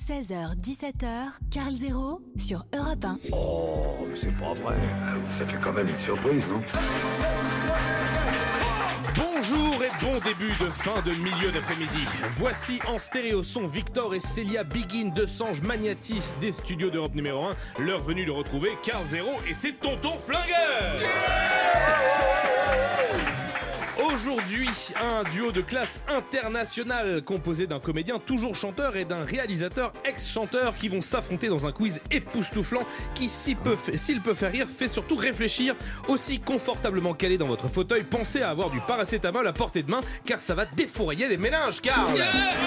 16h-17h, Carl Zéro sur Europe 1. Oh, mais c'est pas vrai. Ça fait quand même une surprise, non? Bonjour et bon début de fin de milieu d'après-midi. Voici en stéréo son Victor et Célia Begin de Sange Magnatis des studios d'Europe numéro 1. L'heure venue de retrouver Carl Zéro et ses tontons flingueurs. Aujourd'hui, un duo de classe internationale composé d'un comédien toujours chanteur et d'un réalisateur ex-chanteur qui vont s'affronter dans un quiz époustouflant qui, s'il peut faire rire, fait surtout réfléchir. Aussi confortablement calé dans votre fauteuil, pensez à avoir du paracétamol à portée de main car ça va défourailler les méninges, Carl.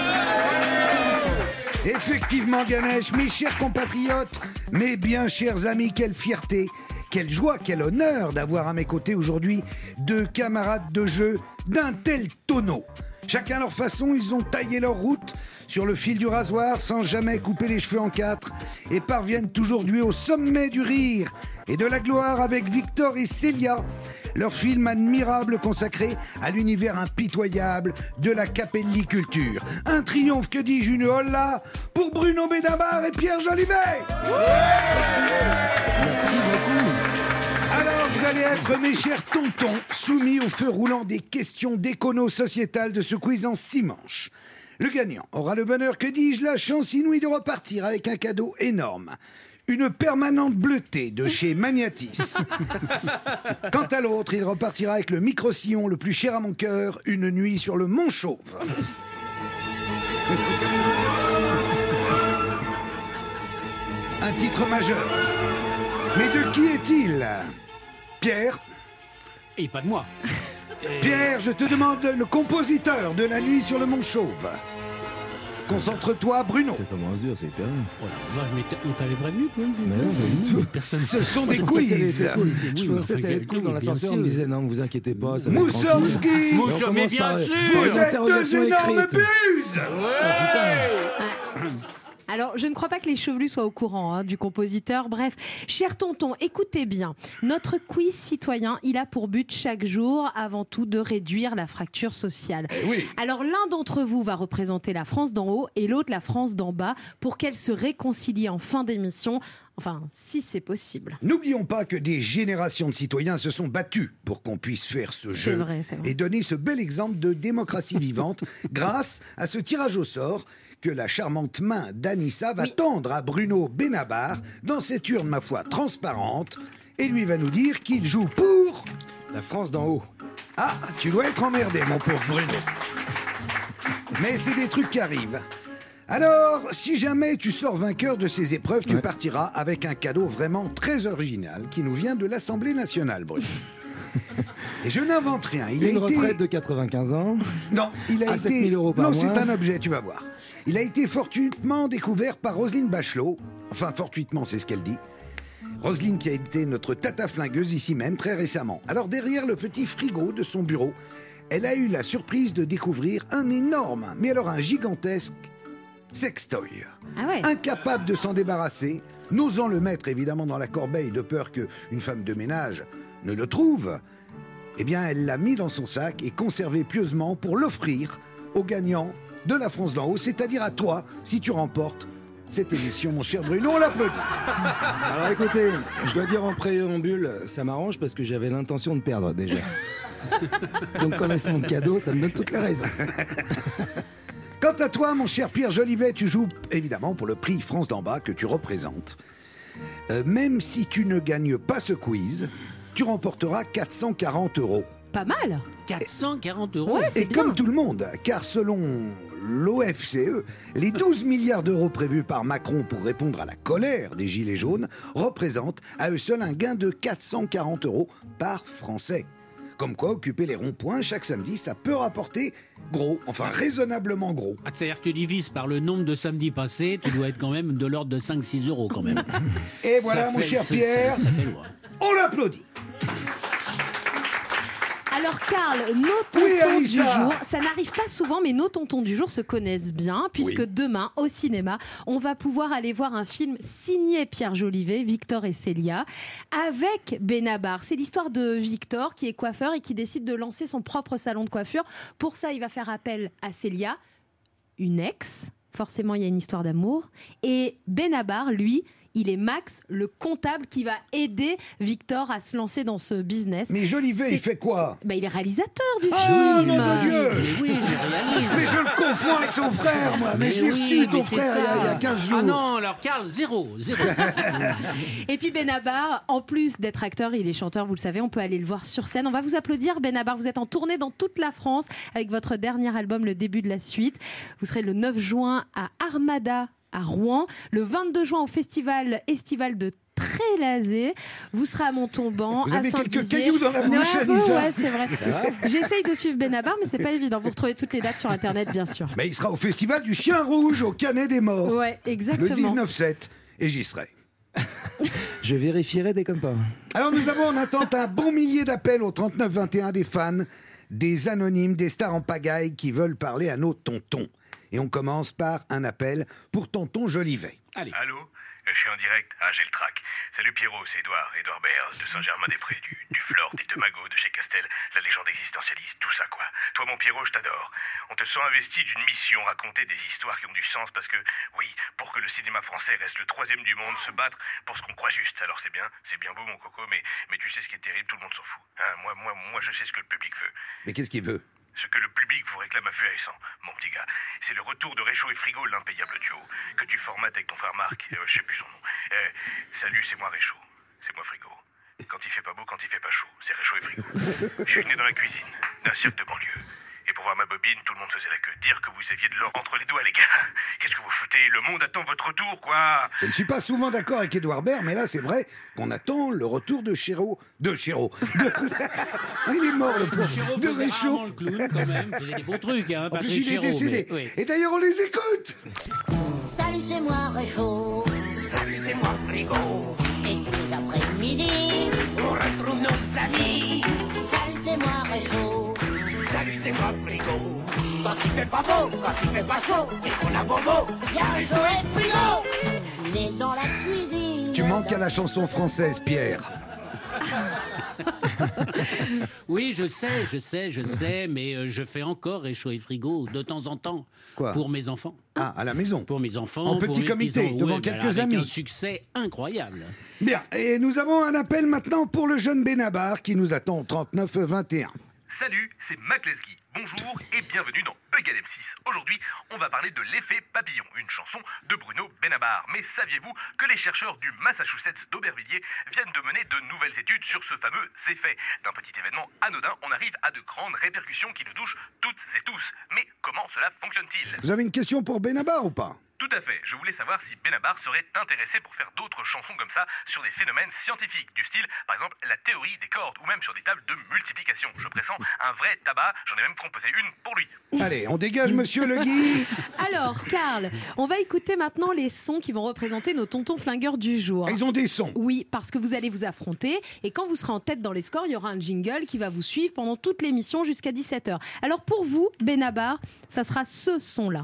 Effectivement, Ganesh, mes chers compatriotes, mes bien chers amis, quelle fierté, quelle joie, quel honneur d'avoir à mes côtés aujourd'hui deux camarades de jeu d'un tel tonneau. Chacun à leur façon, ils ont taillé leur route sur le fil du rasoir sans jamais couper les cheveux en quatre et parviennent aujourd'hui au sommet du rire et de la gloire avec Victor et Célia. Leur film admirable consacré à l'univers impitoyable de la capelliculture. Un triomphe, que dis-je, une holla pour Bruno Benabar et Pierre Jolivet. Merci beaucoup. Alors, vous allez être, mes chers tontons, soumis au feu roulant des questions d'écono-sociétales de ce quiz en 6 manches. Le gagnant aura le bonheur, que dis-je, la chance inouïe de repartir avec un cadeau énorme. Une permanente bleutée de chez Magnatis. Quant à l'autre, il repartira avec le micro-sillon le plus cher à mon cœur, une nuit sur le Mont Chauve. Un titre majeur. Mais de qui est-il? Pierre? Et pas de moi. Pierre, je te demande le compositeur de La nuit sur le Mont Chauve. Concentre-toi, Bruno. Ça commence dur, c'est hyper bien. Oh la vache, mais on t'avait prévenu, toi? Mais non, pas du tout. Personne. Ce sont des Je pensais que ça allait quiz. être cool. Oui, Je mais pensais que ça allait être cool dans l'ascenseur. On me disait non, vous inquiétez pas. Ça va être tranquille. Moussorski, Et on Mais commence bien par- sûr. par les vous êtes deux interrogations énormes écrites. buses. Alors, je ne crois pas que les chevelus soient au courant du compositeur. Bref, cher tonton, écoutez bien. Notre quiz citoyen, il a pour but chaque jour, avant tout, de réduire la fracture sociale. Oui. Alors, l'un d'entre vous va représenter la France d'en haut et l'autre la France d'en bas pour qu'elle se réconcilie en fin d'émission. Enfin, si c'est possible. N'oublions pas que des générations de citoyens se sont battus pour qu'on puisse faire ce jeu vrai, c'est vrai. et donner ce bel exemple de démocratie vivante grâce à ce tirage au sort que la charmante main d'Anissa va tendre à Bruno Benabar dans cette urne, ma foi, transparente, et lui va nous dire qu'il joue pour... La France d'en haut. Ah, tu dois être emmerdé, mon pauvre Bruno. Mais c'est des trucs qui arrivent. Alors, si jamais tu sors vainqueur de ces épreuves, tu partiras avec un cadeau vraiment très original qui nous vient de l'Assemblée nationale, Bruno. Et je n'invente rien. Il Une a été... retraite de 95 ans. Non, il a À été... 7 000 € par non, mois. c'est un objet, tu vas voir. Il a été fortuitement découvert par Roselyne Bachelot. Enfin, fortuitement, c'est ce qu'elle dit. Roselyne qui a été notre tata flingueuse ici même très récemment. Alors, derrière le petit frigo de son bureau, elle a eu la surprise de découvrir un énorme, mais alors un gigantesque sextoy. Ah ouais. Incapable de s'en débarrasser, n'osant le mettre évidemment dans la corbeille de peur qu'une femme de ménage ne le trouve, eh bien elle l'a mis dans son sac et conservé pieusement pour l'offrir aux gagnants de la France d'en haut, c'est-à-dire à toi, si tu remportes cette émission, mon cher Bruno, on l'applaudit. Alors écoutez, je dois dire en préambule, ça m'arrange parce que j'avais l'intention de perdre déjà. Donc connaissant le cadeau, ça me donne toutes les raisons. Quant à toi, mon cher Pierre Jolivet, tu joues évidemment pour le prix France d'en bas que tu représentes. Même si tu ne gagnes pas ce quiz, tu remporteras 440 €. Pas mal. 440 €. Ouais, c'est Et bien. comme tout le monde, car selon l'OFCE, les 12 milliards d'euros prévus par Macron pour répondre à la colère des Gilets jaunes représentent à eux seuls un gain de 440 € par Français. Comme quoi, occuper les ronds-points chaque samedi, ça peut rapporter gros, enfin raisonnablement gros. Ah, c'est-à-dire que tu divises par le nombre de samedis passés, tu dois être quand même de l'ordre de 5-6 € quand même. Et voilà, Ça mon fait- cher ça- Pierre, ça fait loin. on l'applaudit. Alors Carl, nos tontons Oui, du Anissa. jour, ça n'arrive pas souvent, mais nos tontons du jour se connaissent bien, puisque demain, au cinéma, on va pouvoir aller voir un film signé Pierre Jolivet, Victor et Célia, avec Benabar. C'est l'histoire de Victor, qui est coiffeur et qui décide de lancer son propre salon de coiffure. Pour ça, il va faire appel à Célia, une ex forcément il y a une histoire d'amour. Et Benabar, lui, il est Max, le comptable qui va aider Victor à se lancer dans ce business. Mais Jolivet, il fait quoi? Il est réalisateur du Ah, film. nom de Dieu! Mais oui, je réalise. Mais je le confonds avec son frère, moi. Mais je l'ai reçu, ton frère, il y a 15 jours. Ah non, alors Karl, zéro. Et puis Benabar, en plus d'être acteur, il est chanteur, vous le savez, on peut aller le voir sur scène. On va vous applaudir, Benabar. Vous êtes en tournée dans toute la France avec votre dernier album, Le début de la suite. Vous serez le 9 juin à Armada, à Rouen, le 22 juin au festival estival de Trélazé. Vous serez à Montauban, Vous à avez quelques Saint-Dizier. cailloux dans la bouche, Ouais, Anissa. ouais, c'est vrai. J'essaye de suivre Benabar, mais c'est pas évident. Vous retrouvez toutes les dates sur Internet, bien sûr. Mais il sera au festival du Chien Rouge au Canet des Morts. Ouais, Le exactement. 19/7. Et j'y serai. Je vérifierai dès comme pas. Alors nous avons en attente un bon millier d'appels au 3921 des fans, des anonymes, des stars en pagaille qui veulent parler à nos tontons. Et on commence par un appel pour tonton Jolivet. Allez. Allô? Je suis en direct. Ah, j'ai le trac. Salut Pierrot, c'est Édouard Baird de Saint-Germain-des-Prés, du Flore, des Deux Magots, de chez Castel, la légende existentialiste, tout ça quoi. Toi mon Pierrot, je t'adore. On te sent investi d'une mission, raconter des histoires qui ont du sens parce que, oui, pour que le cinéma français reste le 3e du monde, se battre pour ce qu'on croit juste. Alors c'est bien beau mon coco, mais tu sais ce qui est terrible, tout le monde s'en fout. Hein, moi je sais ce que le public veut. Mais qu'est-ce qu'il veut? Ce que le public vous réclame à feu et à sang, mon petit gars, c'est le retour de Réchaud et Frigo, l'impayable duo, que tu formates avec ton frère Marc, je sais plus son nom. Salut, c'est moi Réchaud, c'est moi Frigo. Quand il fait pas beau, quand il fait pas chaud, c'est Réchaud et Frigo. Je suis né dans la cuisine, d'un cirque de banlieue. Et pour voir ma bobine, tout le monde faisait la queue. Dire que vous aviez de l'or entre les doigts, les gars. Qu'est-ce que vous foutez? Le monde attend votre retour, quoi. Je ne suis pas souvent d'accord avec Édouard Baird, mais là c'est vrai qu'on attend le retour de Chéreau. Il est mort le pauvre. De Réchaud. Le clown, quand même. Faisait des beaux trucs, hein, En Patrick plus il est Chéreau, décédé. mais- oui. Et d'ailleurs on les écoute. Salut, c'est moi Réchaud. Salut, c'est moi Frigo. Et tous les après-midi, on retrouve nos amis. Salut, c'est moi Réchaud. Salut, c'est moi Frigo. Quand il fait pas beau, quand il fait pas chaud, et qu'on a bobo, y'a Réchaud et Frigo. Je suis né dans la cuisine. Tu manques à la chanson française, Pierre. Oui, je sais, mais je fais encore Réchaud et Frigo de temps en temps. Quoi? Pour mes enfants. Ah, à la maison. Pour mes enfants. En pour petit mes comité, petits-enfants. devant Ouais, quelques avec amis. un succès incroyable. Bien, et nous avons un appel maintenant pour le jeune Benabar qui nous attend au 3921. Salut, c'est Mac Lesguy. Bonjour et bienvenue dans E = M6. Aujourd'hui, on va parler de l'effet papillon, une chanson de Bruno Benabar. Mais saviez-vous que les chercheurs du Massachusetts d'Aubervilliers viennent de mener de nouvelles études sur ce fameux effet? D'un petit événement anodin, on arrive à de grandes répercussions qui nous touchent toutes et tous. Mais comment cela fonctionne-t-il? Vous avez une question pour Benabar ou pas? Tout à fait, je voulais savoir si Benabar serait intéressé pour faire d'autres chansons comme ça sur des phénomènes scientifiques, du style, par exemple, la théorie des cordes, ou même sur des tables de multiplication. Je pressens un vrai tabac, j'en ai même composé une pour lui. Allez, on dégage monsieur Le Guy. Alors, Karl, on va écouter maintenant les sons qui vont représenter nos tontons flingueurs du jour. Ils ont des sons. Oui, parce que vous allez vous affronter et quand vous serez en tête dans les scores, il y aura un jingle qui va vous suivre pendant toute l'émission jusqu'à 17h. Alors pour vous, Benabar, ça sera ce son-là.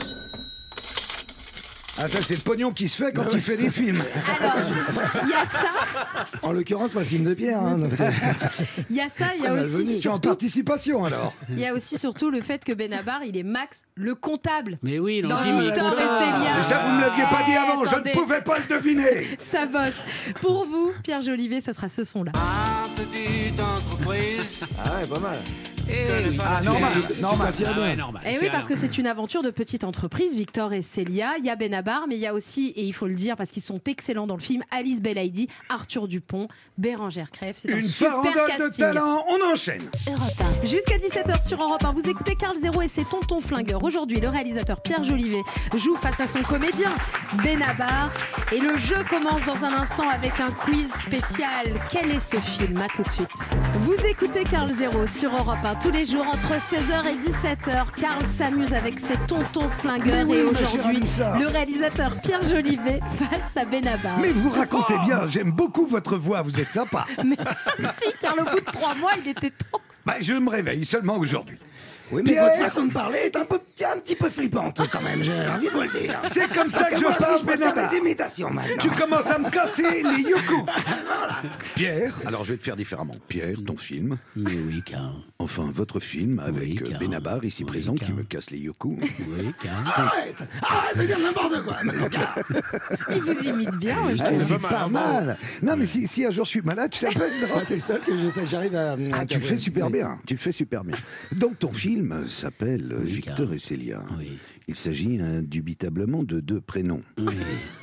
Ah ça c'est le pognon qui se fait quand il fait des films. Alors, il y a ça, En l'occurrence, pas le film de Pierre. Hein, donc, il y a ça, il y a malvenu. aussi Je suis en surtout, participation alors. il y a aussi surtout le fait que Benabar, il est Max, le comptable. Mais oui, dans Dans le film, il est Victor et content. Célia. Mais ça vous me l'aviez pas dit avant, je attendez. ne pouvais pas le deviner. Ça bosse. Pour vous, Pierre Jolivet, ça sera ce son-là. Petite entreprise. Ah ouais, pas mal. Ah normal, normal. Tire bien. Ouais, normal. Et C'est oui, parce que alors- c'est une aventure de petite entreprise, Victor et Célia. Il y a Benabar, mais il y a aussi, et il faut le dire parce qu'ils sont excellents dans le film, Alice Belaïdi, Arthur Dupont, Bérangère Crève. C'est un Une super farandole de casting. talent, on enchaîne. Europe 1. Jusqu'à 17h sur Europe 1, vous écoutez Karl Zéro et ses tontons flingueurs. Aujourd'hui, le réalisateur Pierre Jolivet joue face à son comédien Benabar. Et le jeu commence dans un instant avec un quiz spécial. Quel est ce film? À tout de suite. Vous écoutez Karl Zéro sur Europe 1 tous les jours entre 16h et 17h. Karl s'amuse avec ses tontons flingueurs. Mais oui, et ma chère aujourd'hui, Anissa. le réalisateur Pierre Jolivet face à Benabar. Mais vous racontez bien, j'aime beaucoup votre voix, vous êtes sympa. Mais si, car au bout de 3 mois, il était temps. Bah, je me réveille seulement aujourd'hui. Oui, mais Pierre, votre façon de parler est un petit peu flippante quand même, j'ai envie de vous le dire. c'est comme ça Parce que je moi aussi, parle, je peux faire Benabar. des imitations maintenant. Tu commences à me casser les yoku. Pierre, alors je vais te faire différemment. Pierre, ton film. Mais oui, Karl. Enfin, votre film avec Oui, Karl. Benabar ici Oui, présent qui Karl. me casse les yoku. Oui, Karl. Arrête de dire n'importe quoi maintenant, Karl. Il vous imite bien. oui. Ah, c'est pas mal. Non, mais si un jour je suis malade, tu t'appelles. Ah, t'es le seul que j'arrive à... Ah, tu le fais super bien. Tu le fais super bien. Donc ton film s'appelle Victor Karl. et Célia. Oui. Il s'agit indubitablement de deux prénoms. Oui.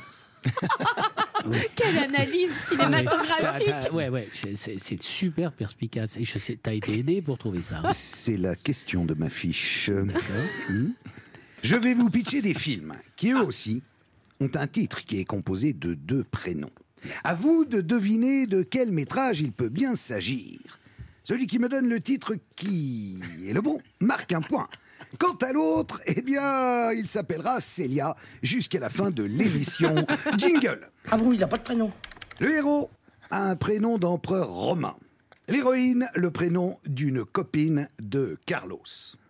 Quelle analyse cinématographique. Ouais, c'est super perspicace. Et je sais, t'as été aidé pour trouver ça. C'est la question de ma fiche. Je vais vous pitcher des films qui, eux aussi, ont un titre qui est composé de deux prénoms. À vous de deviner de quel métrage il peut bien s'agir. Celui qui me donne le titre qui est le bon marque un point. Quant à l'autre, eh bien, il s'appellera Célia jusqu'à la fin de l'émission. Jingle. Ah bon, il a pas de prénom. Le héros a un prénom d'empereur romain. L'héroïne, le prénom d'une copine de Carlos.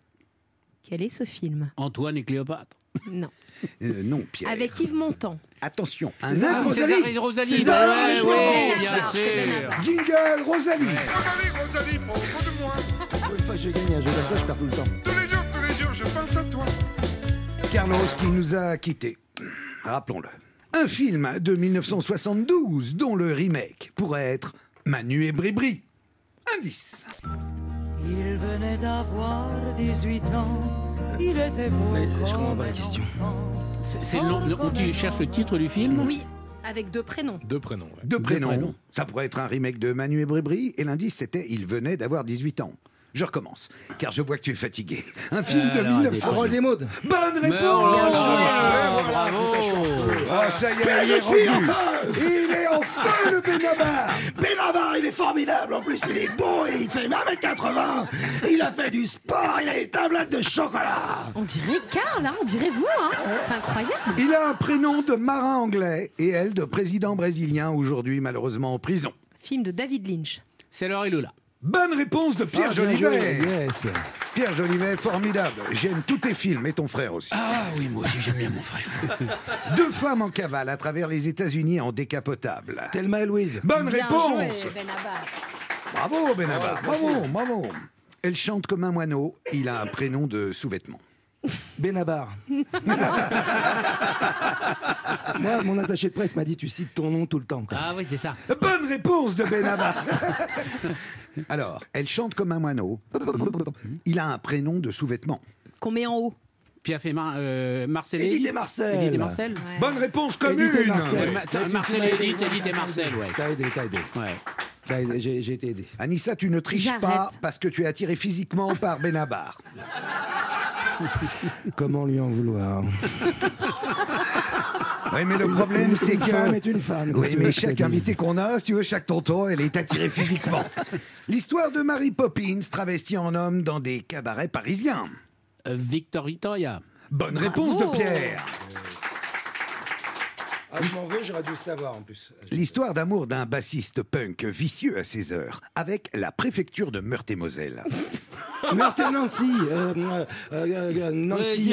Quel est ce film? Antoine et Cléopâtre. Non. Non, Pierre. Avec Yves Montand. Attention, un César, indice. César et Rosalie. César Ouais, et ouais, Rosalie. bien sûr. Jingle, Rosalie. Rosalie, prends de moi. Une fois que je gagne un jeu comme ça, je perds tout le temps. Tous les jours, je pense à toi. Carlos qui nous a quittés. Rappelons-le. Un film de 1972 dont le remake pourrait être Manu et Bribri. Indice. Il venait d'avoir 18 ans, il était beau. Mais je comprends pas la question. C'est tu cherches le titre du film? Oui, avec deux prénoms. Deux prénoms. Ouais. Deux prénoms. prénoms. Ça pourrait être un remake de Manu et Bribri. Et l'indice, c'était il venait d'avoir 18 ans. Je recommence, car je vois que tu es fatigué. Un film de alors, 1900. Parole des modes. Bonne Mais réponse. bravo. Ah, ça y est, il est revenu. Il est enfin le Benabar. Benabar, il est formidable. En plus, il est beau et il fait 1m80. Il a fait du sport, il a des tablettes de chocolat. On dirait Karl, hein, on dirait vous. Hein. C'est incroyable. Il a un prénom de marin anglais et elle de président brésilien, aujourd'hui malheureusement en prison. Film de David Lynch. C'est l'heure et Lola. Bonne réponse de Pierre Jolivet. Yes. Pierre Jolivet, formidable. J'aime tous tes films et ton frère aussi. Ah oui, moi aussi j'aime bien mon frère. Deux femmes en cavale à travers les États-Unis en décapotable. Thelma et Louise. Bonne Bien réponse. joué, Benabar. Bravo Benabar, bravo. Elle chante comme un moineau. Il a un prénom de sous-vêtement. Benabar. Moi, mon attaché de presse m'a dit tu cites ton nom tout le temps. Quoi. Ah oui, c'est ça. Bonne réponse de Benabar. Alors, elle chante comme un moineau. Il a un prénom de sous-vêtement. Qu'on met en haut. Pierre fait Marcel. Edith et Marcel. Edith et Marcel. Ouais. Bonne réponse commune. Edith et Marcel. Marcel et Edith, Edith et Marcel, ouais. T'as aidé. Ouais. T'as aidé, j'ai été aidé. Anissa, tu ne triches J'arrête. pas parce que tu es attiré physiquement par Benabar. Comment lui en vouloir? Oui, mais le problème, c'est Une que... femme est une femme. Oui, qu'est-ce que tu veux mais que je te chaque dise invité qu'on a, si tu veux, chaque tonton, elle est attirée physiquement. L'histoire de Mary Poppins, travestie en homme dans des cabarets parisiens. Victor Victoria. Bonne réponse de Pierre. Ah, je m'en veux, j'aurais dû le savoir en plus. L'histoire d'amour d'un bassiste punk vicieux à ses heures, avec la préfecture de Meurthe-et-Moselle. Meurthe et Nancy. Nancy.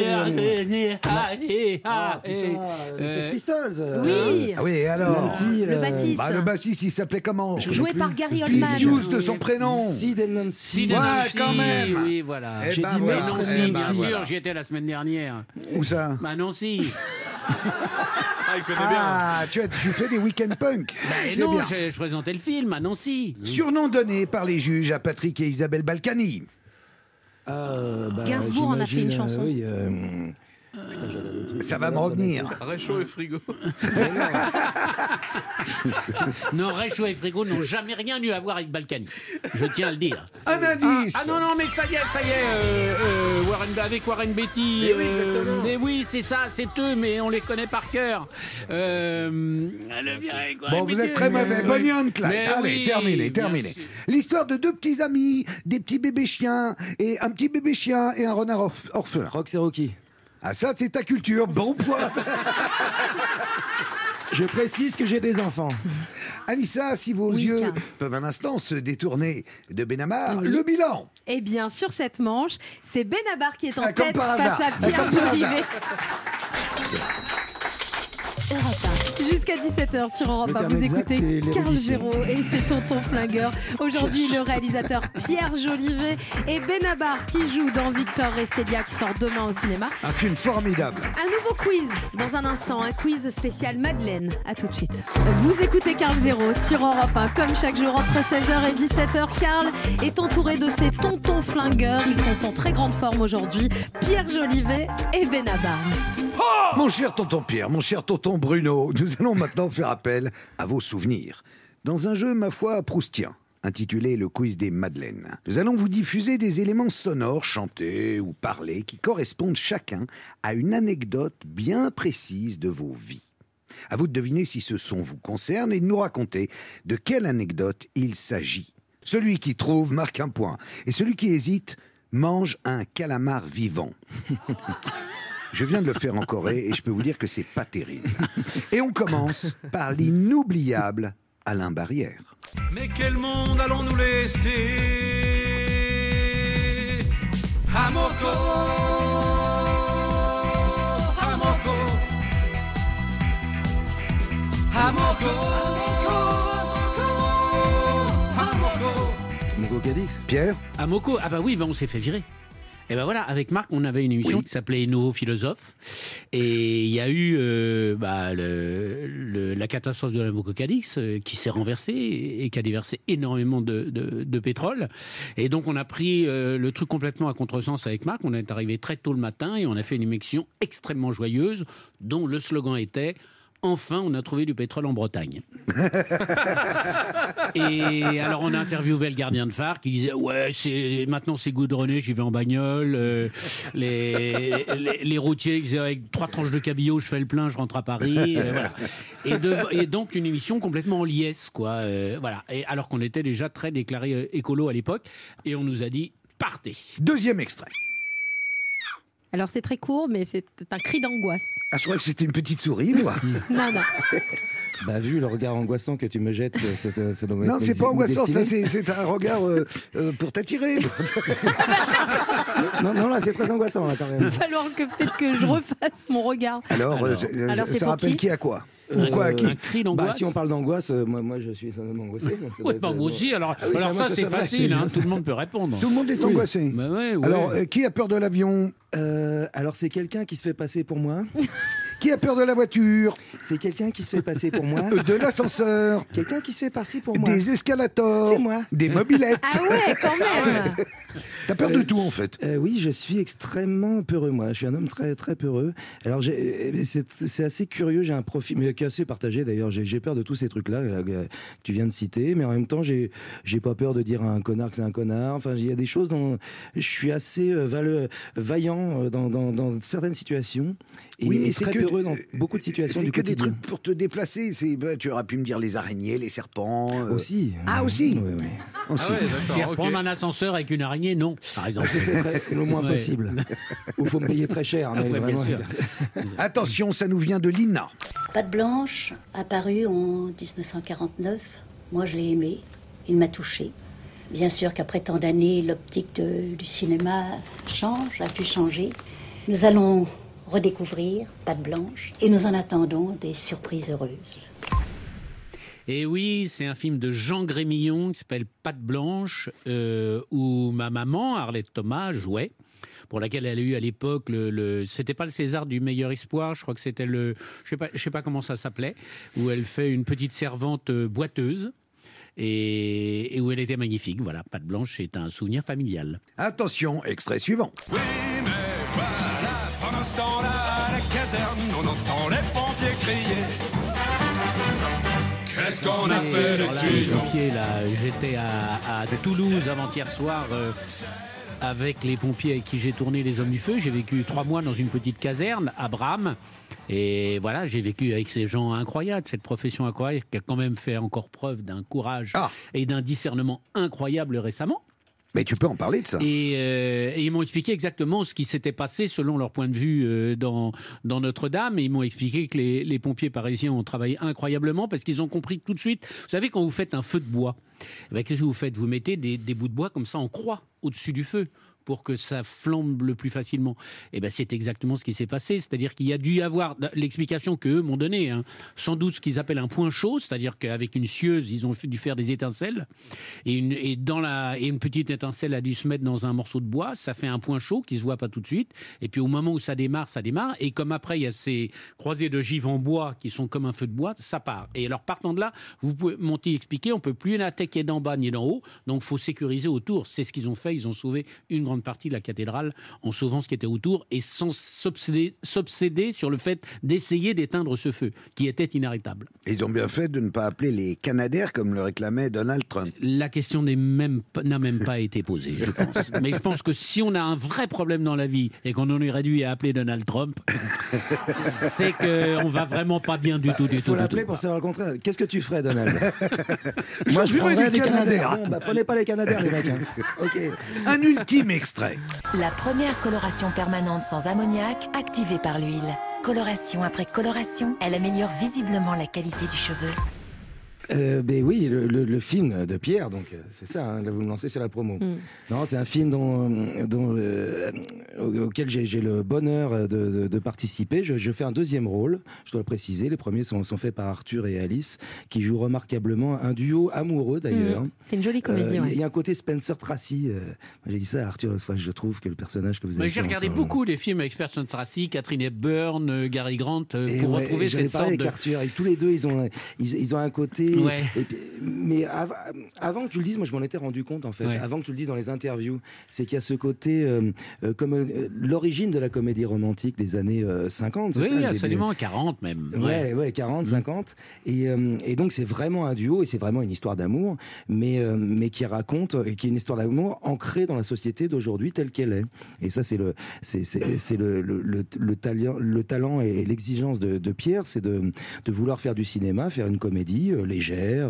Les Sex Pistols. Oui. Ah oui, alors Nancy. Le bassiste. Bah, le bassiste, il s'appelait comment? Joué par Gary Oldman. Vicious de son prénom. Sid and Nancy. Ouais, quand même. Oui, voilà. Eh J'ai ben dit Mais voilà. Meurthe. Nancy, Eh ben bien voilà. sûr, j'y étais la semaine dernière. Où ça? Bah Nancy. Ah, il connaît bien. Ah, tu fais des week-end punk. Bah, C'est non, bien. je présentais le film à Nancy. Surnom donné par les juges à Patrick et Isabelle Balkany. Gainsbourg en a fait une j'imagine, chanson. Oui, Ça va me revenir. Réchaud et frigo. Non, Réchaud et Frigo n'ont jamais rien eu à voir avec Balkany. Je tiens à le dire. Un indice. Ah non, mais ça y est, avec Warren Beatty. oui, exactement. Mais oui, c'est ça, c'est eux, mais on les connaît par cœur. Bon, vous êtes très mauvais. Bonnie and Clyde. Mais Allez, oui, terminé. bien sûr. L'histoire de deux petits amis, des petits bébés chiens, et un petit bébé chien et un renard orphelin. Rox et Rocky. Ah, ça, c'est ta culture. Bon point. Je précise que j'ai des enfants. Alissa, si vos Oui, yeux Karl. peuvent un instant se détourner de Benabar, le bilan. Eh bien, sur cette manche, c'est Benabar qui est en Ah, comme tête par face hasard. à Pierre Comme par Jolivet. Jusqu'à 17h sur Europe 1, terme vous exact, c'est écoutez Carl l'érudition. Zéro et c'est Tonton Flingueur. Aujourd'hui, le réalisateur Pierre Jolivet et Benabar qui joue dans Victor et Célia qui sort demain au cinéma. Un film formidable. Un nouveau quiz dans un instant, un quiz spécial Madeleine. À tout de suite. Vous écoutez Carl Zéro sur Europe 1. Comme chaque jour entre 16h et 17h, Carl est entouré de ses tontons flingueurs. Ils sont en très grande forme aujourd'hui. Pierre Jolivet et Benabar. Mon cher tonton Pierre, mon cher tonton Bruno, nous allons maintenant faire appel à vos souvenirs. Dans un jeu, ma foi, proustien, intitulé Le quiz des Madeleines. Nous allons vous diffuser des éléments sonores, chantés ou parlés, qui correspondent chacun à une anecdote bien précise de vos vies. À vous de deviner si ce son vous concerne et de nous raconter de quelle anecdote il s'agit. Celui qui trouve marque un point, et celui qui hésite mange un calamar vivant. Je viens de le faire en Corée et je peux vous dire que c'est pas terrible. Et on commence par l'inoubliable Alain Barrière. Mais quel monde allons-nous laisser? Hamoko, Hamoko, Hamoko, Hamoko. Mon Cadix. Pierre? À Moko, ah bah oui, bah on s'est fait virer. Et ben voilà, avec Marc, on avait une émission qui s'appelait Nouveau Philosophe. Et il y a eu la catastrophe de la Moko Cadix qui s'est renversée et qui a déversé énormément de pétrole. Et donc on a pris le truc complètement à contresens avec Marc. On est arrivé très tôt le matin et on a fait une émission extrêmement joyeuse dont le slogan était « Enfin, on a trouvé du pétrole en Bretagne ». Et alors on a interviewé le gardien de phare qui disait ouais maintenant c'est goudronné, j'y vais en bagnole, les routiers qui disaient avec 3 tranches de cabillaud je fais le plein, je rentre à Paris, voilà. Et donc une émission complètement en liesse quoi, voilà. Et alors qu'on était déjà très déclaré écolo à l'époque et on nous a dit partez. Deuxième extrait. Alors c'est très court, mais c'est un cri d'angoisse. Ah, je crois que c'était une petite souris, moi. Non, non. Bah, vu le regard angoissant que tu me jettes, ça doit être Non, c'est pas angoissant, ça, destiné. c'est un regard pour t'attirer. Non, là, c'est très angoissant, là, quand même. Il va falloir que peut-être que je refasse mon regard. Alors c'est ça pour rappelle qui à quoi? Ou quoi à qui? Un cri d'angoisse. Bah, si on parle d'angoisse, moi je suis un homme angoissé. donc ça doit Ouais, être, bah, moi aussi. Alors, Ah oui, alors moi, ça, c'est va, facile, hein, c'est- tout le monde peut répondre. Tout le monde est angoissé. Bah ouais, ouais. Alors, qui a peur de l'avion? Alors c'est quelqu'un qui se fait passer pour moi. Qui a peur de la voiture? C'est quelqu'un qui se fait passer pour moi. De l'ascenseur? Quelqu'un qui se fait passer pour moi. Des escalators? C'est moi. Des mobylettes? Ah ouais, quand même. T'as peur de tout, en fait. Oui, je suis extrêmement peureux, moi. Je suis un homme très, très peureux. Alors, c'est assez curieux. J'ai un profil, mais qui est assez partagé d'ailleurs. J'ai peur de tous ces trucs-là que tu viens de citer. Mais en même temps, j'ai pas peur de dire à un connard que c'est un connard. Enfin, il y a des choses dont je suis assez vaillant dans certaines situations. Et, Oui, mais et c'est très que- peureux dans beaucoup de situations C'est du que des quotidien. trucs pour te déplacer. Tu aurais pu me dire les araignées, les serpents. Aussi. Ah, aussi. Oui, oui. Aussi. Si reprendre un ascenseur avec une araignée, non, par exemple. Je fais le moins Ouais. possible. Ou faut me payer très cher. Mais Ouais, bien vraiment, sûr. Attention, ça nous vient de Lina. Pâte Blanche, apparu en 1949, moi je l'ai aimé, il m'a touché. Bien sûr qu'après tant d'années, l'optique du cinéma a pu changer. Nous allons redécouvrir Pâte Blanche et nous en attendons des surprises heureuses. Et oui, c'est un film de Jean Grémillon qui s'appelle Pâte Blanche, où ma maman, Arlette Thomas, jouait, pour laquelle elle a eu à l'époque c'était pas le César du meilleur espoir, je crois que c'était je sais pas comment ça s'appelait, où elle fait une petite servante boiteuse. Et où elle était magnifique. Voilà, Pâte Blanche, c'est un souvenir familial. Attention, extrait suivant. Oui, mais voilà, pendant ce temps-là, à la caserne, on entend les pompiers crier. Qu'est-ce qu'on a fait Alors là, des les tuyaux? pompiers, là, j'étais à Toulouse avant-hier soir avec les pompiers avec qui j'ai tourné Les Hommes du Feu. J'ai vécu 3 mois dans une petite caserne à Bram. Et voilà, j'ai vécu avec ces gens incroyables, cette profession incroyable qui a quand même fait encore preuve d'un courage et d'un discernement incroyable récemment. Mais tu peux en parler de ça. Et ils m'ont expliqué exactement ce qui s'était passé selon leur point de vue dans Notre-Dame. Et ils m'ont expliqué que les pompiers parisiens ont travaillé incroyablement parce qu'ils ont compris tout de suite. Vous savez, quand vous faites un feu de bois, qu'est-ce que vous faites ? Vous mettez des bouts de bois comme ça en croix au-dessus du feu pour que ça flambe le plus facilement. Et ben c'est exactement ce qui s'est passé. C'est-à-dire qu'il y a dû y avoir l'explication qu'eux m'ont donnée, sans doute ce qu'ils appellent un point chaud, c'est-à-dire qu'avec une scieuse, ils ont dû faire des étincelles. Et une petite étincelle a dû se mettre dans un morceau de bois. Ça fait un point chaud qui se voit pas tout de suite. Et puis au moment où ça démarre. Et comme après, il y a ces croisées de givre en bois qui sont comme un feu de bois, ça part. Et alors partant de là, m'ont expliqué, on peut plus attaquer d'en bas ni d'en haut. Donc il faut sécuriser autour. C'est ce qu'ils ont fait. Ils ont sauvé une grande partie de la cathédrale en sauvant ce qui était autour et sans s'obséder sur le fait d'essayer d'éteindre ce feu qui était inarrêtable. Ils ont bien fait de ne pas appeler les Canadaires comme le réclamait Donald Trump. La question n'a même pas été posée, je pense. Mais je pense que si on a un vrai problème dans la vie et qu'on en est réduit à appeler Donald Trump, c'est qu'on va vraiment pas bien du tout. Il faut l'appeler pour savoir le contraire. Qu'est-ce que tu ferais, Donald? Moi, je prendrais des Canadaires. Bon, prenez pas les Canadaires, les mecs. Okay. Un ultime extrait. La première coloration permanente sans ammoniac, activée par l'huile. Coloration après coloration, elle améliore visiblement la qualité du cheveu. Ben oui, le film de Pierre, donc c'est ça, là vous me lancez sur la promo. Non, c'est un film auquel j'ai le bonheur de participer. Je fais un deuxième rôle, je dois le préciser. Les premiers sont faits par Arthur et Alice, qui jouent remarquablement un duo amoureux d'ailleurs. C'est une jolie comédie. Il y a un côté Spencer Tracy. J'ai dit ça à Arthur, je trouve que le personnage que vous avez fait j'ai regardé beaucoup des films avec Spencer Tracy, Catherine Hepburn, Gary Grant, pour retrouver cette sorte avec Arthur, et tous les deux, ils ont un côté. Ouais. Mais avant que tu le dises, moi je m'en étais rendu compte en fait, avant que tu le dises dans les interviews, c'est qu'il y a ce côté comme l'origine de la comédie romantique des années 50, c'est ça? Oui, absolument, 40 même. Ouais, 40, 50. Et donc c'est vraiment un duo et c'est vraiment une histoire d'amour, mais qui raconte, qui est une histoire d'amour ancrée dans la société d'aujourd'hui telle qu'elle est. Et ça c'est le talent et l'exigence de Pierre, c'est de vouloir faire du cinéma, faire une comédie légère,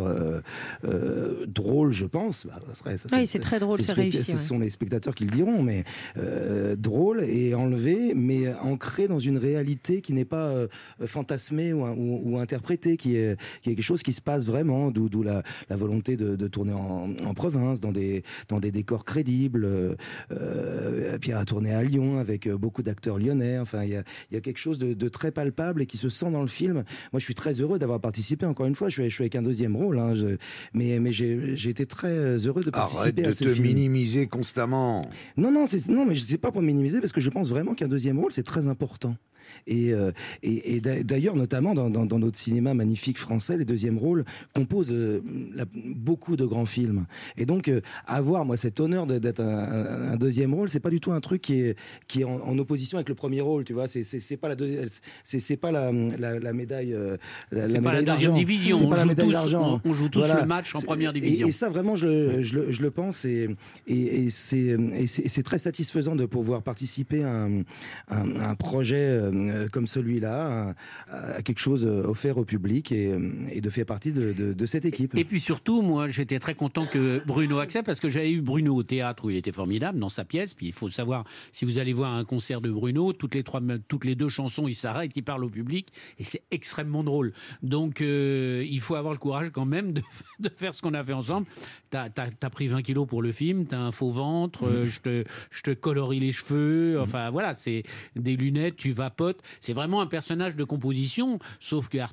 drôle, je pense. C'est très drôle, c'est réussi. Ce sont les spectateurs qui le diront, mais drôle et enlevé, mais ancré dans une réalité qui n'est pas fantasmée ou interprétée, qui est quelque chose qui se passe vraiment, d'où la volonté de tourner en province, dans des décors crédibles. Pierre a tourné à Lyon avec beaucoup d'acteurs lyonnais. Enfin, il y a quelque chose de très palpable et qui se sent dans le film. Moi, je suis très heureux d'avoir participé. Encore une fois, je suis avec un deuxième rôle, mais j'ai été très heureux de participer à ce film. Arrête de te minimiser constamment. Non, mais c'est pas pour minimiser, parce que je pense vraiment qu'un deuxième rôle, c'est très important. Et d'ailleurs, notamment dans notre cinéma magnifique français, les deuxièmes rôles composent beaucoup de grands films. Et donc, avoir moi cet honneur d'être un deuxième rôle, c'est pas du tout un truc qui est en opposition avec le premier rôle. Tu vois, c'est pas la deuxième, c'est pas la médaille. C'est pas la deuxième division. C'est pas la médaille d'argent. On joue tous le match en première division. Et ça, vraiment, je le pense. Et c'est très satisfaisant de pouvoir participer à un projet comme celui-là, à quelque chose offert au public et de faire partie de cette équipe. Et puis surtout, moi, j'étais très content que Bruno accepte, parce que j'avais eu Bruno au théâtre où il était formidable dans sa pièce. Puis il faut savoir, si vous allez voir un concert de Bruno, toutes les deux chansons, il s'arrête, il parle au public et c'est extrêmement drôle. Donc il faut avoir le courage quand même de faire ce qu'on a fait ensemble. T'as pris 20 kilos pour le film, t'as un faux ventre, je te colorie les cheveux, enfin voilà, c'est des lunettes, tu vapotes. C'est vraiment un personnage de composition, sauf que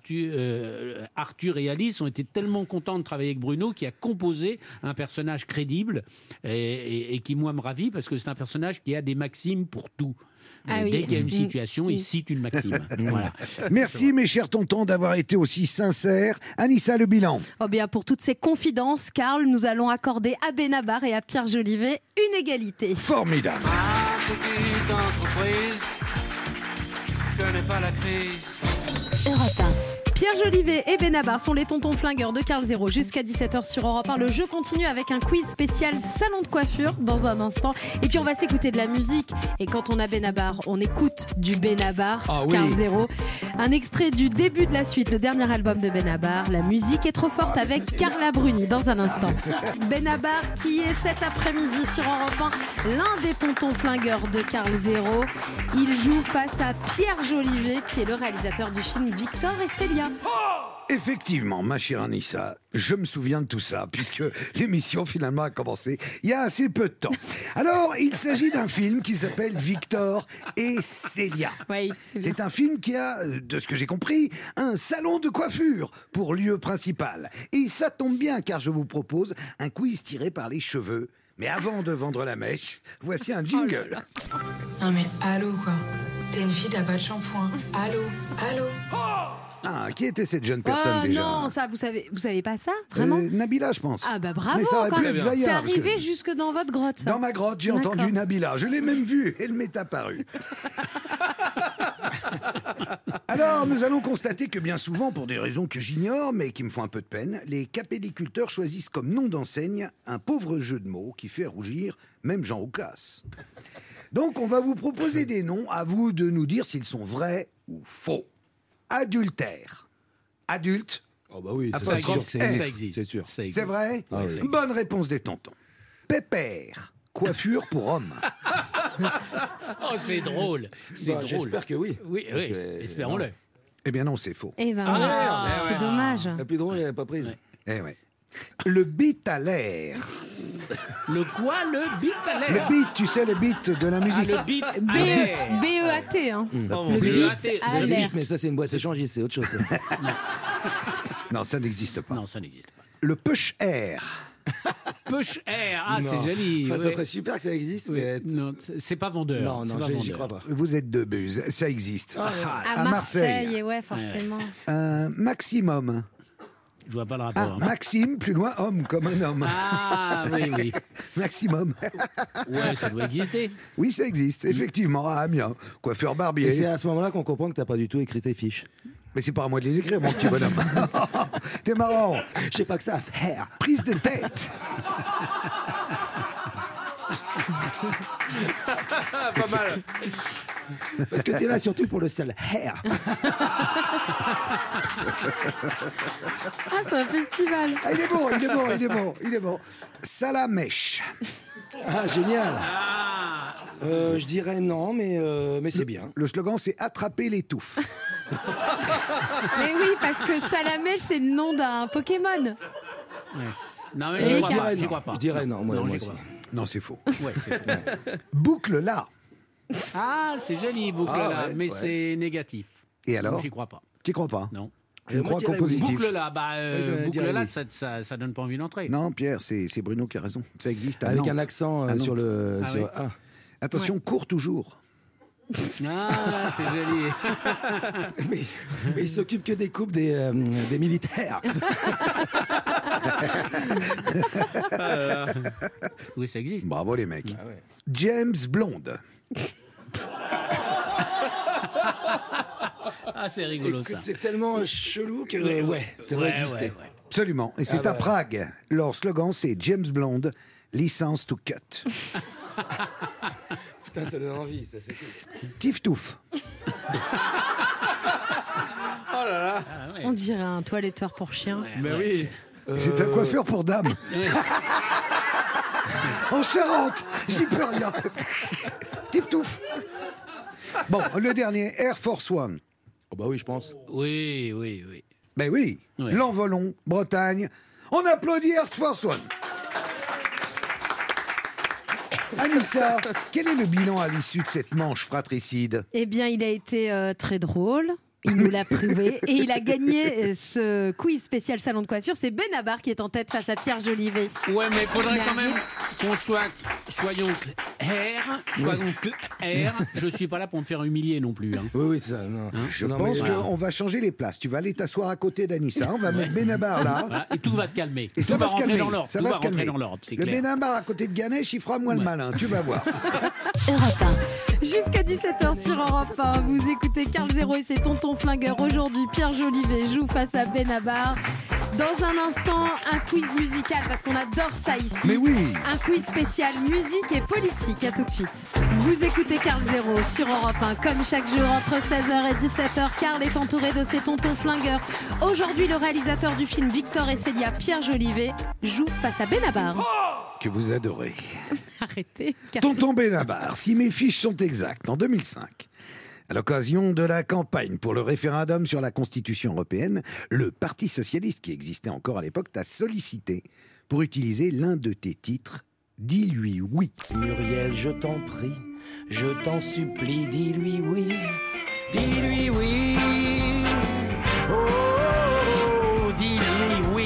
Arthur et Alice ont été tellement contents de travailler avec Bruno qui a composé un personnage crédible et qui, moi, me ravit, parce que c'est un personnage qui a des maximes pour tout. Dès qu'il y a une situation, il cite une maxime. Voilà. Merci mes chers tontons d'avoir été aussi sincères. Anissa, le bilan. Pour toutes ces confidences, Karl, nous allons accorder à Benabar et à Pierre Jolivet une égalité. Formidable. Petite entreprise, je connais pas la crise. Europe 1. Pierre Jolivet et Benabar sont les tontons flingueurs de Karl Zéro jusqu'à 17h sur Europe 1. Le jeu continue avec un quiz spécial salon de coiffure dans un instant. Et puis on va s'écouter de la musique. Et quand on a Benabar, on écoute du Benabar, Karl Zéro. Un extrait du début de la suite, le dernier album de Benabar. La musique est trop forte avec Carla Bruni dans un instant. Benabar qui est cet après-midi sur Europe 1 l'un des tontons flingueurs de Carl Zero. Il joue face à Pierre Jolivet qui est le réalisateur du film Victor et Célia. Effectivement, ma chère Anissa, je me souviens de tout ça, puisque l'émission finalement a commencé il y a assez peu de temps. Alors, il s'agit d'un film qui s'appelle Victor et Célia. Oui, c'est un film qui a, de ce que j'ai compris, un salon de coiffure pour lieu principal. Et ça tombe bien, car je vous propose un quiz tiré par les cheveux. Mais avant de vendre la mèche, voici un jingle. Non mais allô quoi. T'es une fille, t'as pas de shampoing. Allô. Ah, qui était cette jeune personne déjà? Non, ça, vous savez pas ça, vraiment? Nabila, je pense. Ah bah bravo, mais ça aurait pu être Zaya, c'est parce arrivé que jusque dans votre grotte. Ça. Dans ma grotte, j'ai entendu Nabila. Je l'ai même vue, elle m'est apparue. Alors, nous allons constater que bien souvent, pour des raisons que j'ignore, mais qui me font un peu de peine, les capelliculteurs choisissent comme nom d'enseigne un pauvre jeu de mots qui fait rougir même Jean Roucas. Donc, on va vous proposer des noms, à vous de nous dire s'ils sont vrais ou faux. Adultère. Adulte. Oh bah oui, c'est sûr que ça existe. C'est sûr. C'est vrai? Ah oui. Bonne réponse des tontons. Pépère. Coiffure pour homme. Oh, c'est drôle. C'est drôle. J'espère que oui. Oui, espérons-le. Eh bien non, c'est faux. Eh ben, c'est dommage. La plus drôle, elle n'est pas prise. Ouais. Eh ouais. Le beat à l'air. Le quoi? Le beat à l'air? Le beat, tu sais, le beat de la musique. Le beat à l'air. B-E-A-T, hein. Le beat à l'air. Mais ça, c'est une boîte échangiste, c'est autre chose. Ça. Non, ça n'existe pas. Non, ça n'existe pas. Le push air. Push air, c'est joli. Enfin, ça serait super que ça existe, mais... Non, c'est pas vendeur. Non, j'y crois pas. Vous êtes deux buses, ça existe. À Marseille, ouais, forcément. Un maximum. Je vois pas le rapport. Maxime, plus loin, homme, comme un homme. Ah, oui. Maximum. Ouais, ça doit exister. Oui, ça existe, effectivement, à Amiens. Coiffeur barbier. Et c'est à ce moment-là qu'on comprend que t'as pas du tout écrit tes fiches. Mais c'est pas à moi de les écrire, mon petit bonhomme. T'es marrant. Je sais pas que ça à faire. Prise de tête. Pas mal. Parce que t'es là surtout pour le seul hair. Ah, c'est un festival. Ah, il est bon. Salamèche. Ah, génial. Je dirais non, mais c'est bien. Le slogan, c'est attraper les touffes. Mais oui, parce que Salamèche, c'est le nom d'un Pokémon. Ouais. Non, mais j'y crois pas. Je dirais non, moi aussi. Non, c'est faux. Ouais, c'est faux. Boucle là. Ah, c'est joli, boucle là, mais c'est négatif. Et alors? J'y crois pas. Tu crois pas? Non. Tu crois qu'en positif? Boucle là, boucle là, ça donne pas envie d'entrer. Non, Pierre, c'est Bruno qui a raison. Ça existe à Avec Nantes. un accent sur le... Attention, court toujours. Ah, c'est joli. mais il s'occupe que des coupes des militaires. Oui, ça existe. Bravo les mecs. Ah ouais. James Blonde. Ah, c'est rigolo. Écoute, ça. C'est tellement chelou que ça doit exister. Ouais. Absolument. Et c'est à Prague. Leur slogan, c'est James Blonde, license to cut. Putain, ça donne envie, ça, c'est cool. Tiftouf. Oh là là. Ah, ouais. On dirait un toiletteur pour chien. Ouais, Mais oui. C'est un coiffeur pour dame. En Charente, j'y peux rien. Tiftouf. Bon, le dernier, Air Force One. Oh bah oui, je pense. Oui. Ben oui, Ouais. L'Envolon, Bretagne. On applaudit Air Force One. Anissa, quel est le bilan à l'issue de cette manche fratricide? Eh bien, il a été très drôle. Il nous l'a prouvé et il a gagné ce quiz spécial salon de coiffure. C'est Benabar qui est en tête face à Pierre Jolivet. Ouais, mais il faudrait quand même qu'on soyons clairs. Je suis pas là pour me faire humilier non plus. Hein. Oui, c'est ça. Non. Je pense qu'on va changer les places. Tu vas aller t'asseoir à côté d'Anissa. On va mettre Benabar là. Voilà, et tout va se calmer. Et ça va se calmer. Ça va rentrer dans l'ordre, c'est Le clair. Benabar à côté de Ganesh, il fera moins le malin. Tu vas voir. Europe 1. Jusqu'à 17h sur Europe 1, vous écoutez Carl Zero et ses tontons flingueurs. Aujourd'hui, Pierre Jolivet joue face à Benabar. Dans un instant, un quiz musical, parce qu'on adore ça ici. Mais oui. Un quiz spécial musique et politique. À tout de suite. Vous écoutez Carl Zéro sur Europe 1. Comme chaque jour, entre 16h et 17h, Carl est entouré de ses tontons flingueurs. Aujourd'hui, le réalisateur du film Victor et Célia, Pierre Jolivet, joue face à Benabar. Que vous adorez. Arrêtez. Tonton Benabar, si mes fiches sont exactes, en 2005, à l'occasion de la campagne pour le référendum sur la Constitution européenne, le Parti socialiste, qui existait encore à l'époque, t'a sollicité pour utiliser l'un de tes titres. Dis-lui oui. Muriel, je t'en prie, je t'en supplie, dis-lui oui. Dis-lui oui. Oh, oh, oh, dis-lui oui.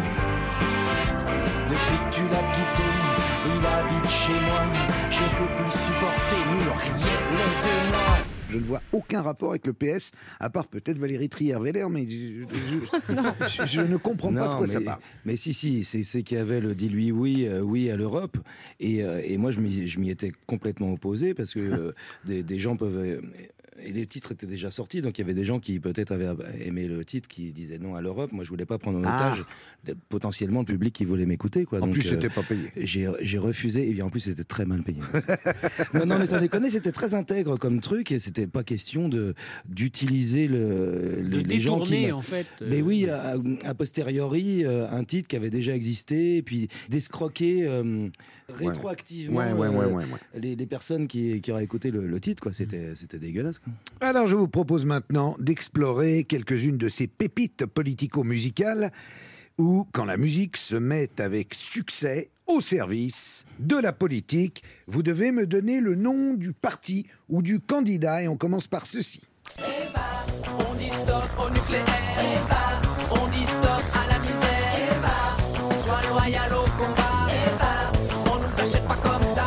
Depuis que tu l'as quitté, il habite chez moi. Je peux plus supporter Muriel de moi. Je ne vois aucun rapport avec le PS, à part peut-être Valérie Trierweiler, mais je ne comprends pas de quoi ça parle. Mais si, c'est qu'il y avait le dis-lui oui, oui à l'Europe, et moi je m'y étais complètement opposé, parce que des gens peuvent... Et les titres étaient déjà sortis, donc il y avait des gens qui peut-être avaient aimé le titre, qui disaient non à l'Europe. Moi, je voulais pas prendre en otage potentiellement le public qui voulait m'écouter, quoi. En donc, plus, c'était pas payé. J'ai refusé, et bien en plus, c'était très mal payé. non, mais sans déconner, c'était très intègre comme truc, et c'était pas question d'utiliser les gens qui... en fait. Mais oui, a posteriori, un titre qui avait déjà existé, et puis d'escroquer rétroactivement les personnes qui auraient écouté le titre, quoi. C'était dégueulasse, quoi. Alors je vous propose maintenant d'explorer quelques-unes de ces pépites politico-musicales où, quand la musique se met avec succès au service de la politique, vous devez me donner le nom du parti ou du candidat, et on commence par ceci. Eva, on dit stop au nucléaire. Eva, on dit stop à la misère. Eva, sois loyal au combat. Eva, on nous achète pas comme ça.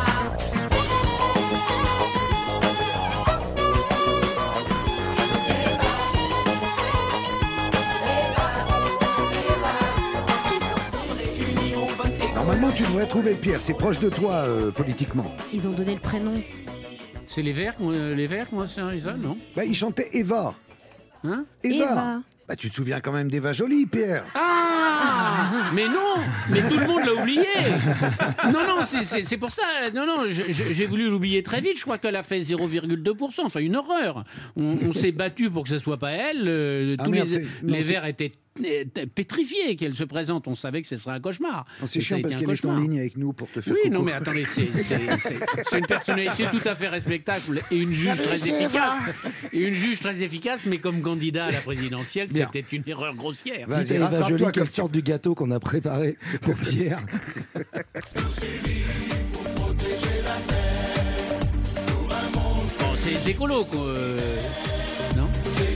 Normalement, tu devrais trouver Pierre, c'est proche de toi politiquement. Ils ont donné le prénom. C'est les Verts, moi, c'est ça, non? Bah, il chantait Eva. Hein? Eva. Bah, tu te souviens quand même d'Eva Jolie, Pierre. Mais non, mais tout le monde l'a oublié. Non, c'est pour ça. Non, j'ai voulu l'oublier très vite. Je crois qu'elle a fait 0,2%. Enfin, une horreur. On s'est battu pour que ce soit pas elle. Tous les Verts étaient pétrifiée qu'elle se présente. On savait que ce serait un cauchemar. C'est chiant parce qu'elle est en ligne avec nous pour te faire coucou. Non mais attendez, c'est une personnalité tout à fait respectable et une juge très efficace. Mais comme candidat à la présidentielle, c'était une erreur grossière. Dites à Eva Jolie qu'elle sorte du gâteau qu'on a préparé pour Pierre. Bon, c'est écolo, quoi. Non?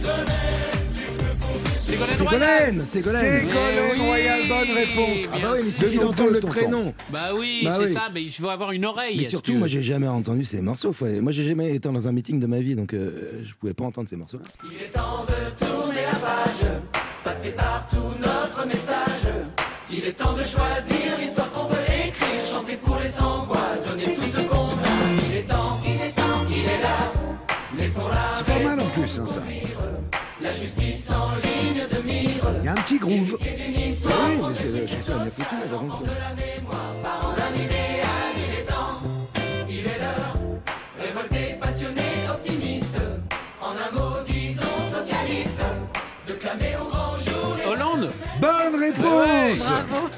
Ségolène Royal, bonne réponse. Ah bah oui, mais il suffit d'entendre le prénom. Bah oui, c'est ça, mais il faut avoir une oreille. Mais surtout, moi j'ai jamais entendu ces morceaux. Moi j'ai jamais été dans un meeting de ma vie, donc je pouvais pas entendre ces morceaux. Il est temps de tourner la page, passer partout notre message. Il est temps de choisir l'histoire qu'on veut écrire, chanter pour les sans-voix, donner tout ce qu'on a. Il est temps, il est là, laissons-la. C'est pas mal en plus, hein, ça. La justice en ligne de mire. Il y a un petit groove. Oui, mais c'est la chanson à la photo. De la mémoire, parents d'un idéal, il est temps, il est l'heure. Révolté, passionné, optimiste. En un mot, disons socialiste. De clamer au grand jour. Hollande. Bonne réponse. Bravo.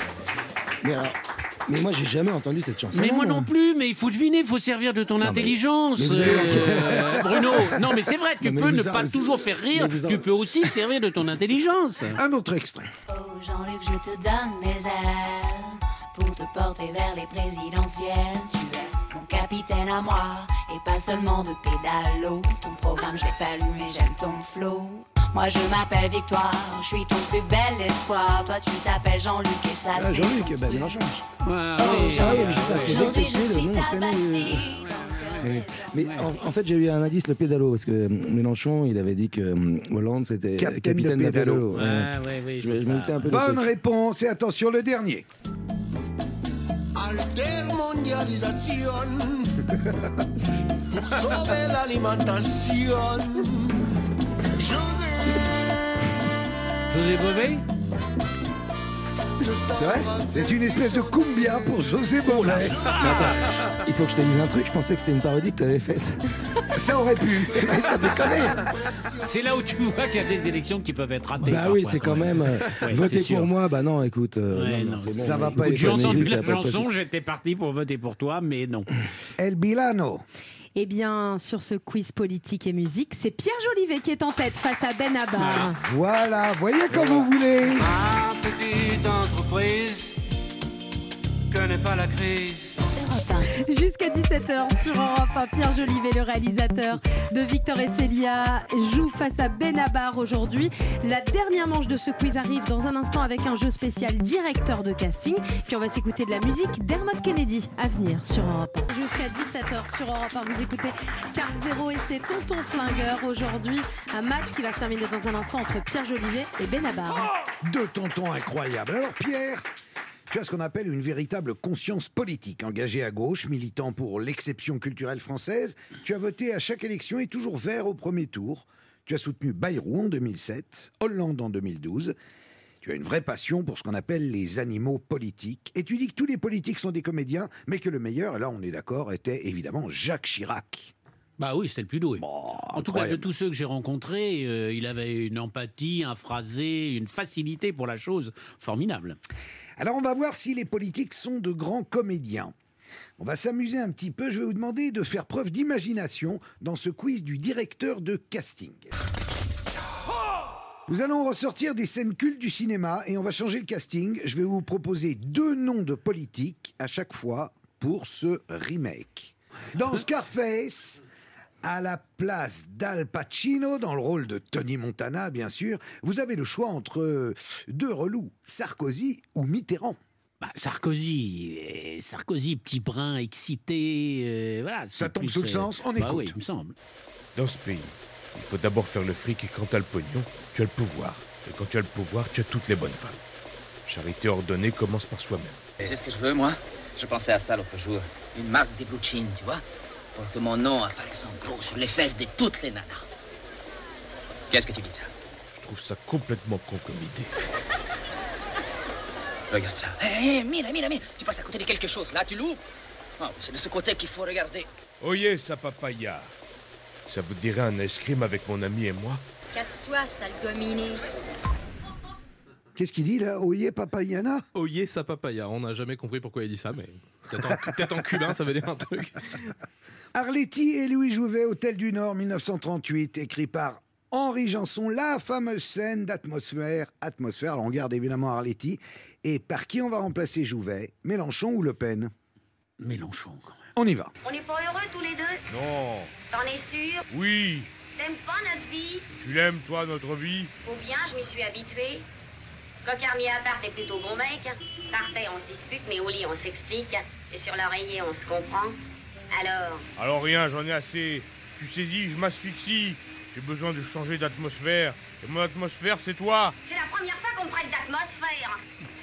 Mais moi, j'ai jamais entendu cette chanson. Mais moi non plus, mais il faut deviner, il faut servir de ton intelligence. Bruno, non mais c'est vrai, tu peux ne pas toujours faire rire, tu peux aussi servir de ton intelligence. Un autre extrait. Oh Jean-Luc, je te donne mes ailes pour te porter vers les présidentielles. Tu es mon capitaine à moi, et pas seulement de pédalo. Ton programme, je l'ai pas lu, mais j'aime ton flow. Moi je m'appelle Victoire, je suis ton plus bel espoir. Toi tu t'appelles Jean-Luc et ça c'est Jean-Luc, ben Mélenchon. Aujourd'hui je suis ta Bastille. Mais en fait, j'ai eu un indice, le pédalo, parce que Mélenchon, il avait dit que Hollande, c'était capitaine de pédalo. Je me un peu. Bonne réponse, et attention, le dernier. Altermondialisation pour sauver l'alimentation. José Bové. C'est vrai? C'est une espèce de cumbia pour José Bové. Il faut que je te dise un truc, je pensais que c'était une parodie que t'avais faite. Ça aurait pu. Ça déconne. C'est là où tu vois qu'il y a des élections qui peuvent être ratées. Bah oui, c'est quand même. Voter pour moi, bah non, écoute. Non, c'est bon, ça va pas être J'ai entendu ça la va pas être chanson, possible. j'étais parti pour voter pour toi, mais non. El Bilano. Eh bien, sur ce quiz politique et musique, c'est Pierre Jolivet qui est en tête face à Benabar. Voilà, voyez comme vous voulez. Ma petite entreprise connaît pas la crise. Jusqu'à 17h sur Europe 1, Pierre Jolivet, le réalisateur de Victor et Célia, joue face à Benabar aujourd'hui. La dernière manche de ce quiz arrive dans un instant avec un jeu spécial directeur de casting. Puis on va s'écouter de la musique d'Hermot Kennedy à venir sur Europe 1. Jusqu'à 17h sur Europe 1, vous écoutez Carl Zero et c'est Tonton Flingueur aujourd'hui. Un match qui va se terminer dans un instant entre Pierre Jolivet et Benabar. Deux tontons incroyables. Alors Pierre, tu as ce qu'on appelle une véritable conscience politique. Engagé à gauche, militant pour l'exception culturelle française, tu as voté à chaque élection et toujours vert au premier tour. Tu as soutenu Bayrou en 2007, Hollande en 2012. Tu as une vraie passion pour ce qu'on appelle les animaux politiques. Et tu dis que tous les politiques sont des comédiens, mais que le meilleur, là on est d'accord, était évidemment Jacques Chirac. Bah oui, c'était le plus doué. En tout cas, de tous ceux que j'ai rencontrés, il avait une empathie, un phrasé, une facilité pour la chose formidable. Alors on va voir si les politiques sont de grands comédiens. On va s'amuser un petit peu, je vais vous demander de faire preuve d'imagination dans ce quiz du directeur de casting. Nous allons ressortir des scènes cultes du cinéma et on va changer le casting. Je vais vous proposer 2 noms de politiques à chaque fois pour ce remake. Dans Scarface, à la place d'Al Pacino, dans le rôle de Tony Montana, bien sûr, vous avez le choix entre 2 relous, Sarkozy ou Mitterrand. Bah, Sarkozy, petit brin excité, voilà. Ça tombe sous le sens, on écoute. Oui, il me semble. Dans ce pays, il faut d'abord faire le fric et quand t'as le pognon, tu as le pouvoir. Et quand tu as le pouvoir, tu as toutes les bonnes femmes. Charité ordonnée commence par soi-même. C'est ce que je veux, moi. Je pensais à ça l'autre jour. Une marque des blue jeans, tu vois, pour que mon nom apparaisse en gros sur les fesses de toutes les nanas. Qu'est-ce que tu dis de ça? Je trouve ça complètement con comme idée. Regarde ça. Hé, mira. Tu passes à côté de quelque chose. Là, tu loupes. Oh, c'est de ce côté qu'il faut regarder. Oyez, ça papaya. Ça vous dirait un ice cream avec mon ami et moi? Casse-toi, sale gominé. Qu'est-ce qu'il dit là? Oye papayana? Oye sa papaya. On n'a jamais compris pourquoi il dit ça, mais peut-être en cubain, ça veut dire un truc. Arletty et Louis Jouvet, Hôtel du Nord, 1938, écrit par Henri Janson, la fameuse scène d'atmosphère. Alors on garde évidemment Arletty. Et par qui on va remplacer Jouvet? Mélenchon ou Le Pen? Mélenchon, quand même. On y va. On n'est pas heureux tous les deux? Non. T'en es sûr? Oui. T'aimes pas notre vie? Tu l'aimes, toi, notre vie? Ou bien je m'y suis habituée. Cocarmier à part, t'es plutôt bon mec. Par terre, on se dispute, mais au lit, on s'explique. Et sur l'oreiller, on se comprend. Alors rien, j'en ai assez. Tu saisis, je m'asphyxie. J'ai besoin de changer d'atmosphère. Et mon atmosphère, c'est toi. C'est la première fois qu'on me traite d'atmosphère.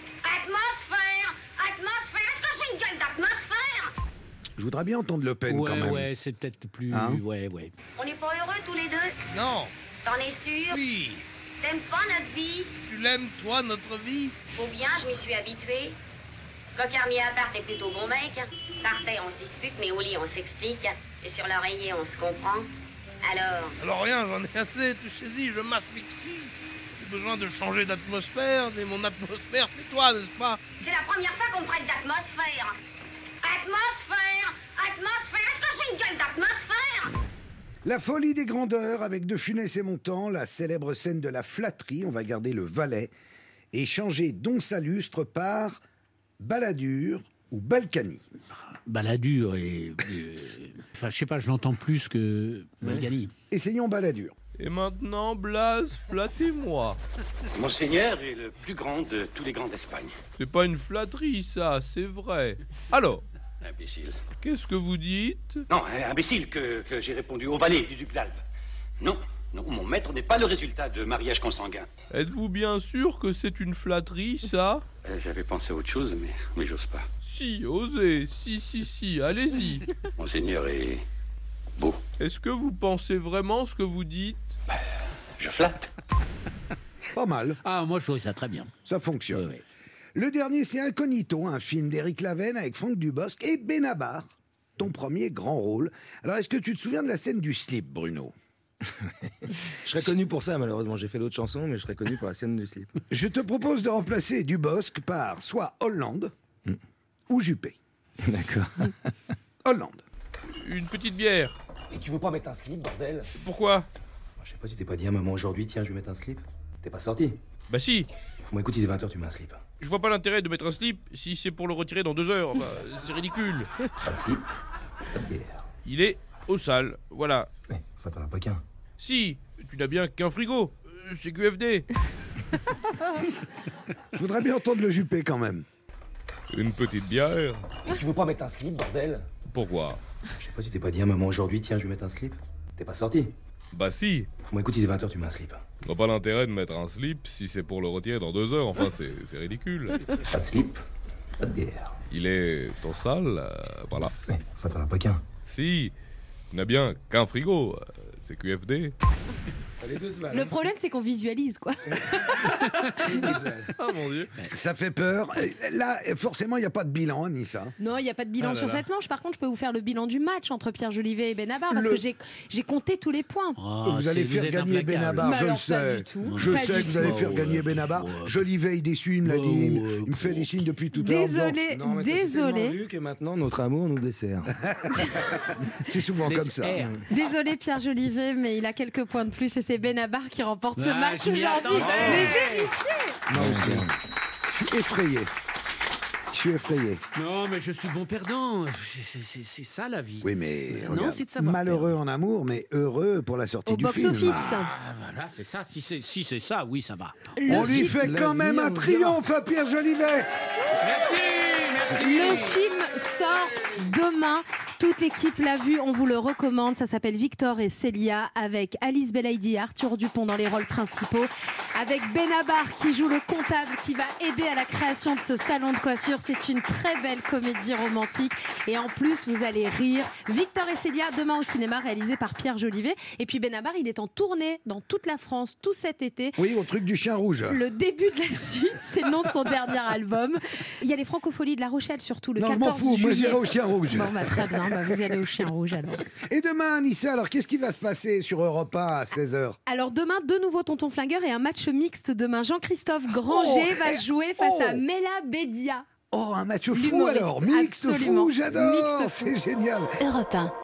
Atmosphère. Est-ce que j'ai une gueule d'atmosphère? Je voudrais bien entendre Le Pen quand même. Ouais, c'est peut-être plus... Hein? Ouais. On n'est pas heureux tous les deux? Non. T'en es sûr? Oui. T'aimes pas notre vie? Tu l'aimes, toi, notre vie? Ou bien je m'y suis habituée. Cocarmier à part, t'es plutôt bon mec. Par terre, on se dispute, mais au lit, on s'explique. Et sur l'oreiller, on se comprend. Alors rien, j'en ai assez. Tu saisis, je m'asphyxie. J'ai besoin de changer d'atmosphère. Et mon atmosphère, c'est toi, n'est-ce pas? C'est la première fois qu'on me traite d'atmosphère. Atmosphère. Est-ce que j'ai une gueule d'atmosphère? La folie des grandeurs avec De Funès et Montand, la célèbre scène de la flatterie, on va garder le valet, et changer Don Salustre par Balladur ou Balkany. Balladur et... Enfin, je sais pas, je l'entends plus que Balkany. Essayons Balladur. Et maintenant, Blaise, flattez-moi. Monseigneur est le plus grand de tous les grands d'Espagne. C'est pas une flatterie, ça, c'est vrai. Alors, Imbécile. qu'est-ce que vous dites? Non, imbécile que j'ai répondu au valet du duc d'Albe. Non, mon maître n'est pas le résultat de mariage consanguin. Êtes-vous bien sûr que c'est une flatterie, ça? J'avais pensé à autre chose, mais j'ose pas. Si, osez, si, allez-y. Monseigneur est beau. Est-ce que vous pensez vraiment ce que vous dites? Je flatte. Pas mal. Ah, moi je trouve ça très bien. Ça fonctionne. Ouais. Le dernier, c'est Incognito, un film d'Éric Lavenne avec Franck Dubosc et Benabar, ton premier grand rôle. Alors, est-ce que tu te souviens de la scène du slip, Bruno? Je serais connu pour ça, malheureusement. J'ai fait l'autre chanson, mais je serais connu pour la scène du slip. Je te propose de remplacer Dubosc par soit Hollande ou Juppé. D'accord. Hollande. Une petite bière. Et tu veux pas mettre un slip, bordel? Pourquoi? Je sais pas, tu t'es pas dit à un moment aujourd'hui, tiens, je vais mettre un slip? T'es pas sorti? Bah si. Bon, écoute, il est 20h, tu mets un slip. Je vois pas l'intérêt de mettre un slip si c'est pour le retirer dans 2 heures. Bah, c'est ridicule. Pas de slip, pas de bière. Il est au sale, voilà. Enfin, t'en as pas qu'un. Si, tu n'as bien qu'un frigo. C'est QFD. Je voudrais bien entendre le Juppé quand même. Une petite bière. Et tu veux pas mettre un slip, bordel? Pourquoi? Je sais pas, tu t'es pas dit à un moment aujourd'hui, tiens, je vais mettre un slip? T'es pas sorti? Bah si. Bon, écoute, il est 20h, tu mets un slip. Je vois pas l'intérêt de mettre un slip si c'est pour le retirer dans 2 heures. Enfin, c'est ridicule. Pas de slip, pas de bière. Il est au sale, voilà. Enfin, t'en as pas qu'un. Si, tu n'as bien qu'un frigo. C'est QFD. Le problème, c'est qu'on visualise, quoi. Oh mon Dieu. Ça fait peur. Là, forcément, il n'y a pas de bilan, Anissa. Non, il n'y a pas de bilan Ah là sur là. cette manche. Par contre, je peux vous faire le bilan du match entre Pierre Jolivet et Benabar parce que j'ai compté tous les points. Vous allez faire gagner Benabar, je le sais. Je sais que vous allez faire gagner Benabar. Jolivet, il est déçu, il me l'a dit. Il me fait des signes depuis tout à l'heure. Désolé, Non, mais ça, c'est désolé. tellement vu que maintenant, notre amour nous dessert. C'est souvent comme ça. Désolé Pierre Jolivet, mais il a quelques points de plus et c'est Benabar qui remporte ce match je m'y aujourd'hui. attendais. Mais vérifiez. Non, je suis effrayé. Je suis effrayé. Non, mais je suis bon perdant. C'est ça la vie. Oui, mais Non, regarde, c'est de savoir malheureux en amour, mais heureux pour la sortie Au du film. box-office. Ah, voilà, c'est ça. Si c'est ça, oui, ça va. On lui fait quand même un triomphe à Pierre Jolivet. Le film sort demain. Toute l'équipe l'a vu, on vous le recommande. Ça s'appelle Victor et Célia avec Alice Belaïdi et Arthur Dupont dans les rôles principaux. Avec Benabar qui joue le comptable qui va aider à la création de ce salon de coiffure. C'est une très belle comédie romantique. Et en plus, vous allez rire. Victor et Célia, demain au cinéma, réalisé par Pierre Jolivet. Et puis Benabar, il est en tournée dans toute la France tout cet été. Oui, au truc du chien rouge. Le début de la suite, c'est le nom de son dernier album. Il y a les Francopholies de La Rochelle, surtout le Non, 14 je m'en fous, juillet. moi j'irai au chien rouge. Bon, bah, très bien, bah, vous allez au chien rouge alors. Et demain, Anissa, alors qu'est-ce qui va se passer sur Europe 1 à 16h? Alors demain, 2 nouveaux tontons flingueurs et un match mixte demain. Jean-Christophe Granger va jouer face à Mela Bédia. Oh, un match fou L'humoriste, alors, mixte absolument. fou, j'adore, Mixte fou. c'est génial. Europe 1.